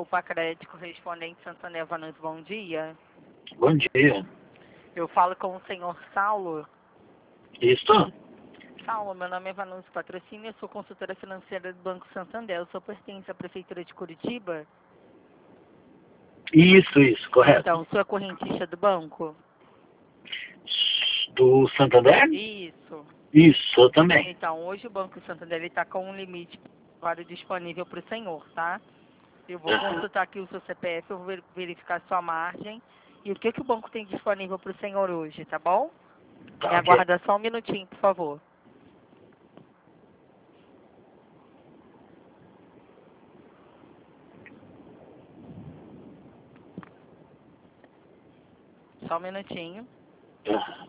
Pacrédito correspondente Santander Vanucci, bom dia. Bom dia. Eu falo com o senhor Saulo. Isso? Saulo, meu nome é Vanucci Patrocínio, eu sou consultora financeira do Banco Santander. Eu sou pertence à Prefeitura de Curitiba? Isso, correto. Então, sou a correntista do banco? Do Santander? Isso. Isso, eu também. Então, hoje o Banco Santander está com um limite disponível para o senhor, tá? Eu vou consultar aqui o seu CPF, eu vou verificar sua margem e o que o banco tem disponível para o senhor hoje, tá bom? Tá, Me ok. aguarda só um minutinho, por favor. Só um minutinho. Ah,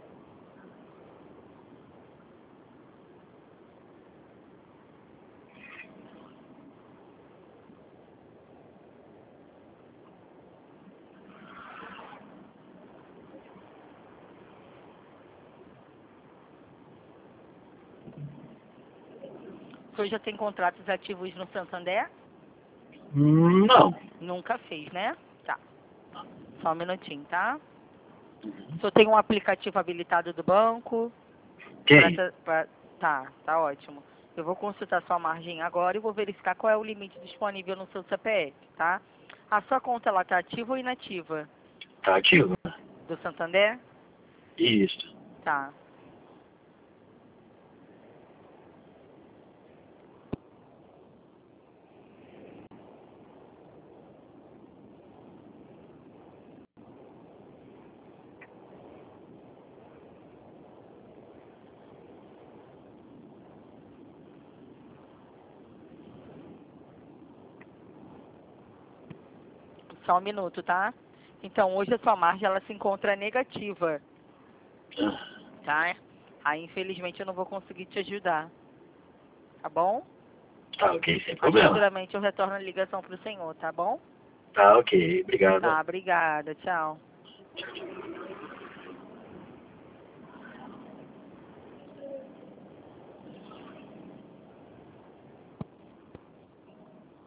O senhor já tem contratos ativos no Santander? Não. Nunca fez, né? Tá. Só um minutinho, tá? O senhor tem um aplicativo habilitado do banco? Quem? Tá ótimo. Eu vou consultar sua margem agora e vou verificar qual é o limite disponível no seu CPF, tá? A sua conta, ela tá ativa ou inativa? Tá ativo? Do Santander? Isso. Tá. Só um minuto, tá? Então, hoje a sua margem, ela se encontra negativa, Ah, tá? Aí, infelizmente, eu não vou conseguir te ajudar, tá bom? tá, ok, sem Mas problema. futuramente eu retorno a ligação pro senhor, tá bom? Tá, ok, obrigado. Tá, obrigada, tchau. Tchau, tchau.